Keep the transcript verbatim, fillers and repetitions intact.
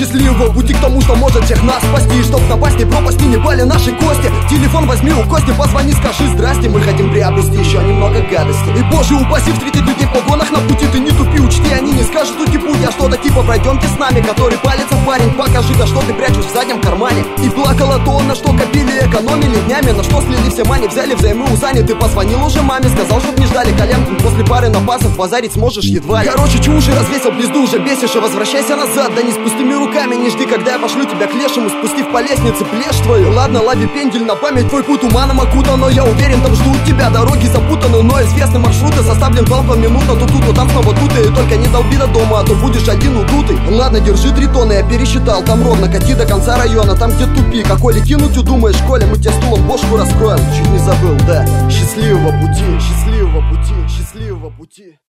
счастливого пути к тому, что может всех нас спасти. Чтоб напасть не пропасти, не пали наши кости. Телефон возьми у Кости, позвони, скажи здрасте. Мы хотим приобрести еще немного гадости. И боже упаси встретить людей в погонах на пути. Ты не тупи, учти, они не скажут уйти путь. А что-то типа пройдемте с нами, который палится парень. Покажи-ка, что ты прячешь в заднем кармане. И плакала то, на что копили, экономили днями. На что слили все мани, взяли взаймы у Сани. Ты позвонил уже маме, сказал, чтоб не ждали коленку. После пары напасов базарить сможешь едва ли. Короче, чуши развесил, пизду уже бесишь. И возвращайся назад, да не с пустыми руками. Не жди, когда я пошлю тебя к лешему, спустив по лестнице плешь твою. Ладно, лови пендель на память, твой путь туманом окутан. Но я уверен, там ждут тебя дороги запутаны. Но известны маршруты, составлен план по минутам. То тут, то там снова тут, и только не долби до дома, а то будешь один удутый. Ладно, держи три тонны, я пересчитал. Там ровно, кати до конца района, там где тупик. А коли кинуть удумаешь, Коля, мы тебе стулом бошку раскроем. Чуть не забыл, да. Счастливого пути, счастливого пути, счастливого пути.